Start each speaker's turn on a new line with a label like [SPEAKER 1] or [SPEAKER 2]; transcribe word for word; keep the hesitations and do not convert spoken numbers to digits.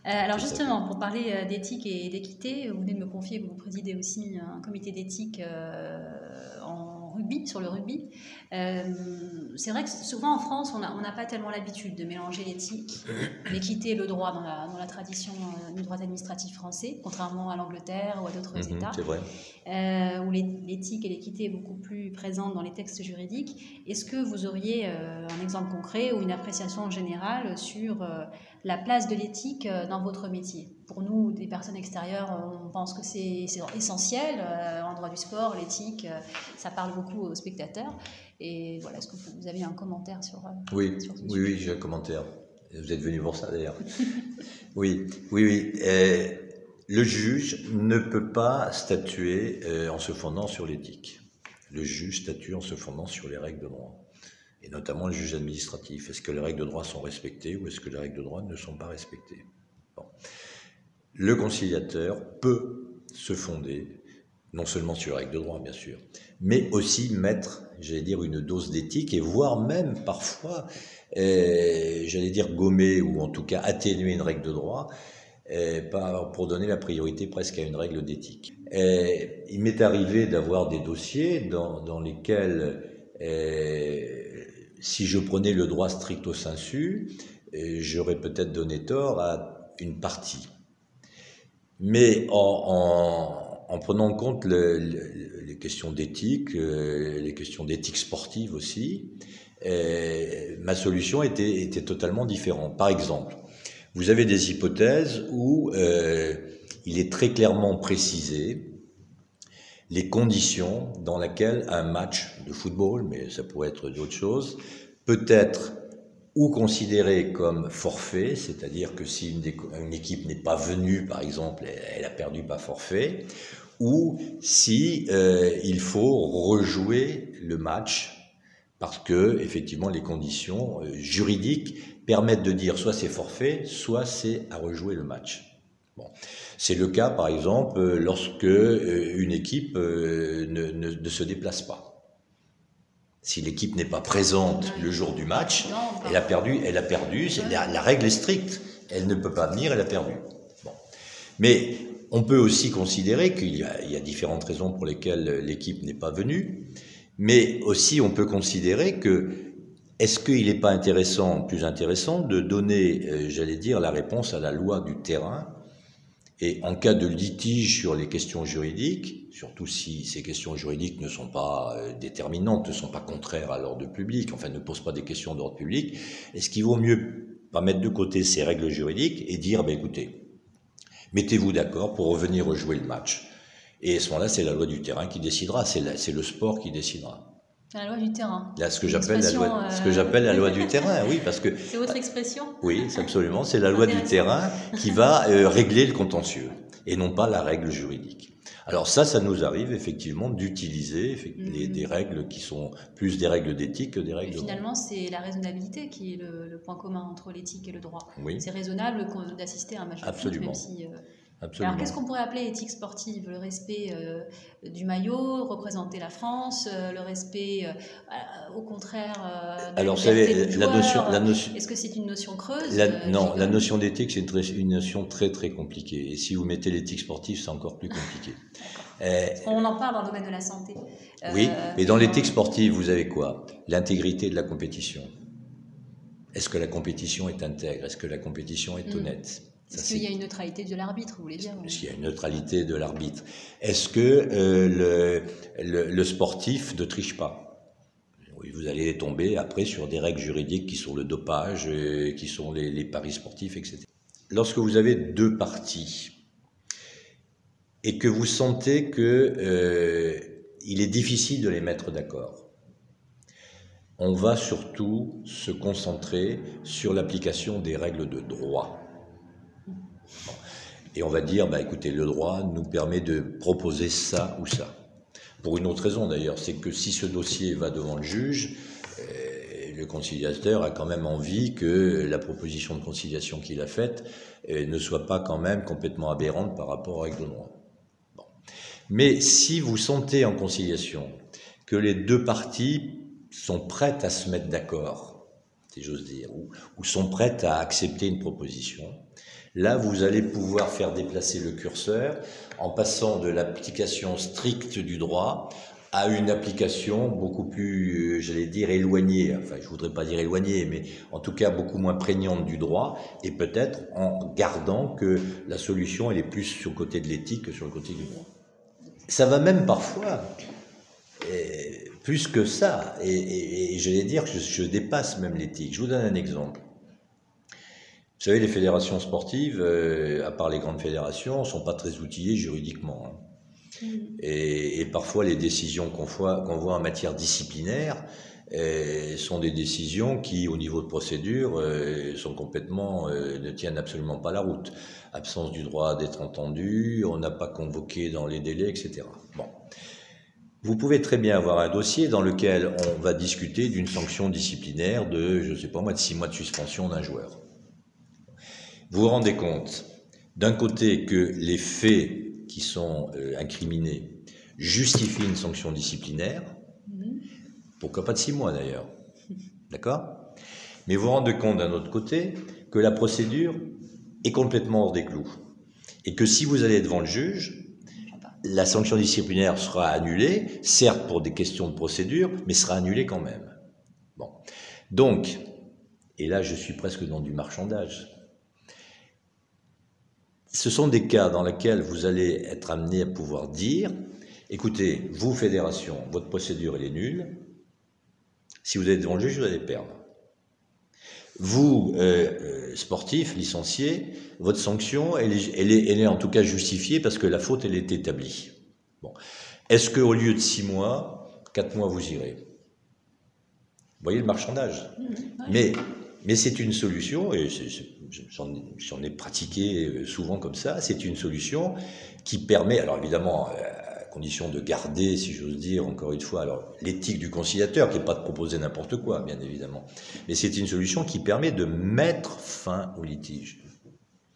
[SPEAKER 1] Euh, alors justement, pour parler euh, d'éthique et d'équité, vous venez de me confier que vous présidez aussi un comité d'éthique euh, en rugby, sur le rugby. Euh, c'est vrai que souvent en France, on n'a on n'a pas tellement l'habitude de mélanger l'éthique, l'équité et le droit dans la, dans la tradition euh, du droit administratif français, contrairement à l'Angleterre ou à d'autres
[SPEAKER 2] Mmh,
[SPEAKER 1] États,
[SPEAKER 2] c'est vrai.
[SPEAKER 1] euh, où l'é- l'éthique et l'équité est beaucoup plus présente dans les textes juridiques. Est-ce que vous auriez euh, un exemple concret ou une appréciation générale sur euh, la place de l'éthique euh, dans votre métier? Pour nous, des personnes extérieures, on pense que c'est c'est essentiel. Euh, en droit du sport, l'éthique, euh, ça parle beaucoup aux spectateurs. Et voilà, est-ce que vous avez un commentaire sur, euh,
[SPEAKER 2] Oui,
[SPEAKER 1] sur ce
[SPEAKER 2] oui,
[SPEAKER 1] sujet?
[SPEAKER 2] oui, j'ai un commentaire. Vous êtes venu pour ça d'ailleurs. Oui, oui, oui. Euh, le juge ne peut pas statuer euh, en se fondant sur l'éthique. Le juge statue en se fondant sur les règles de droit. Et notamment le juge administratif. Est-ce que les règles de droit sont respectées ou est-ce que les règles de droit ne sont pas respectées? Bon. Le conciliateur peut se fonder non seulement sur les règles de droit, bien sûr, mais aussi mettre, j'allais dire, une dose d'éthique et voire même parfois, euh, j'allais dire, gommer ou en tout cas atténuer une règle de droit euh, par, pour donner la priorité presque à une règle d'éthique. Euh, il m'est arrivé d'avoir des dossiers dans, dans lesquels, euh, si je prenais le droit stricto sensu, euh, j'aurais peut-être donné tort à une partie. Mais en, en, en prenant en compte le, le, les questions d'éthique, euh, les questions d'éthique sportive aussi, euh, ma solution était, était totalement différente. Par exemple, vous avez des hypothèses où euh, il est très clairement précisé les conditions dans lesquelles un match de football, mais ça pourrait être d'autres choses, peut être ou considéré comme forfait, c'est-à-dire que si une, une équipe n'est pas venue, par exemple, elle a perdu pas forfait, ou si euh, il faut rejouer le match parce que effectivement les conditions euh, juridiques permettent de dire soit c'est forfait, soit c'est à rejouer le match. Bon. C'est le cas, par exemple, lorsque euh, une équipe euh, ne, ne, ne se déplace pas. Si l'équipe n'est pas présente le jour du match, elle a perdu, elle a perdu, la, la règle est stricte, elle ne peut pas venir, elle a perdu. Bon. Mais on peut aussi considérer qu'il y a, il y a différentes raisons pour lesquelles l'équipe n'est pas venue, mais aussi on peut considérer que est-ce qu'il n'est pas intéressant, plus intéressant, de donner, euh, j'allais dire, la réponse à la loi du terrain. Et en cas de litige sur les questions juridiques, surtout si ces questions juridiques ne sont pas déterminantes, ne sont pas contraires à l'ordre public, enfin ne posent pas des questions d'ordre public, est-ce qu'il vaut mieux pas mettre de côté ces règles juridiques et dire, ben écoutez, mettez-vous d'accord pour revenir rejouer le match. Et à ce moment-là, c'est la loi du terrain qui décidera, c'est, c'est le sport qui décidera.
[SPEAKER 1] La loi du terrain.
[SPEAKER 2] Là, ce que j'appelle la loi, euh... ce que j'appelle la loi du terrain, oui, parce que
[SPEAKER 1] c'est votre expression.
[SPEAKER 2] Oui, c'est absolument, c'est la loi du terrain qui va euh, régler le contentieux et non pas la règle juridique. Alors ça, ça nous arrive effectivement d'utiliser mmh. des, des règles qui sont plus des règles d'éthique que des règles.
[SPEAKER 1] Et finalement, c'est la raisonnabilité qui est le, le point commun entre l'éthique et le droit.
[SPEAKER 2] Oui.
[SPEAKER 1] C'est raisonnable d'assister à un match de foot, même si. Euh...
[SPEAKER 2] Absolument.
[SPEAKER 1] Alors, qu'est-ce qu'on pourrait appeler éthique sportive? Le respect euh, du maillot, représenter la France, euh, le respect, euh, au contraire, euh, de
[SPEAKER 2] Alors,
[SPEAKER 1] la liberté
[SPEAKER 2] savez,
[SPEAKER 1] du
[SPEAKER 2] la
[SPEAKER 1] joueur.
[SPEAKER 2] notion, la notion,
[SPEAKER 1] Est-ce que c'est une notion creuse?
[SPEAKER 2] la,
[SPEAKER 1] euh,
[SPEAKER 2] Non, la notion d'éthique, c'est une, très, une notion très, très compliquée. Et si vous mettez l'éthique sportive, c'est encore plus compliqué.
[SPEAKER 1] euh, On en parle dans le domaine de la santé.
[SPEAKER 2] Euh, oui, mais dans l'éthique sportive, vous avez quoi? L'intégrité de la compétition. Est-ce que la compétition est intègre? Est-ce que la compétition est honnête?
[SPEAKER 1] Mmh. Est-ce qu'il y a une neutralité de l'arbitre, vous voulez dire?
[SPEAKER 2] Est-ce qu'il y a une neutralité de l'arbitre? Est-ce que euh, le, le, le sportif ne triche pas? Oui, vous allez tomber après sur des règles juridiques qui sont le dopage, euh, qui sont les, les paris sportifs, et cetera. Lorsque vous avez deux parties et que vous sentez que euh, il est difficile de les mettre d'accord, on va surtout se concentrer sur l'application des règles de droit. Et on va dire, bah, écoutez, le droit nous permet de proposer ça ou ça. Pour une autre raison d'ailleurs, c'est que si ce dossier va devant le juge, euh, le conciliateur a quand même envie que la proposition de conciliation qu'il a faite euh, ne soit pas quand même complètement aberrante par rapport aux règles de droit. Bon. Mais si vous sentez en conciliation que les deux parties sont prêtes à se mettre d'accord, si j'ose dire, ou, ou sont prêtes à accepter une proposition, Là, vous allez pouvoir faire déplacer le curseur en passant de l'application stricte du droit à une application beaucoup plus, j'allais dire, éloignée, enfin je voudrais pas dire éloignée, mais en tout cas beaucoup moins prégnante du droit, et peut-être en gardant que la solution elle est plus sur le côté de l'éthique que sur le côté du droit. Ça va même parfois, et, plus que ça, et, et, et j'allais dire que je, je dépasse même l'éthique. Je vous donne un exemple. Vous savez, les fédérations sportives, euh, à part les grandes fédérations, ne sont pas très outillées juridiquement, hein. Et, et parfois, les décisions qu'on voit, qu'on voit en matière disciplinaire euh, sont des décisions qui, au niveau de procédure, euh, sont complètement, euh, ne tiennent absolument pas la route. Absence du droit d'être entendu, on n'a pas convoqué dans les délais, et cetera. Bon. Vous pouvez très bien avoir un dossier dans lequel on va discuter d'une sanction disciplinaire de, je ne sais pas moi, de six mois de suspension d'un joueur. Vous vous rendez compte, d'un côté, que les faits qui sont euh, incriminés justifient une sanction disciplinaire, mmh. pourquoi pas de six mois d'ailleurs, d'accord? Mais vous vous rendez compte d'un autre côté que la procédure est complètement hors des clous et que si vous allez devant le juge, la sanction disciplinaire sera annulée, certes pour des questions de procédure, mais sera annulée quand même. Bon, donc, et là je suis presque dans du marchandage. Ce sont des cas dans lesquels vous allez être amené à pouvoir dire, écoutez, vous, fédération, votre procédure elle est nulle, si vous êtes devant le juge, vous allez perdre. Vous, euh, sportif, licencié, votre sanction, elle est, elle, est, elle est en tout cas justifiée parce que la faute, elle est établie. Bon. Est-ce qu'au lieu de six mois, quatre mois, vous irez? Vous voyez le marchandage? Mmh, ouais. Mais... Mais c'est une solution, et j'en ai pratiqué souvent comme ça, c'est une solution qui permet, alors évidemment, à condition de garder, si j'ose dire, encore une fois, alors l'éthique du conciliateur, qui n'est pas de proposer n'importe quoi, bien évidemment, mais c'est une solution qui permet de mettre fin au litige.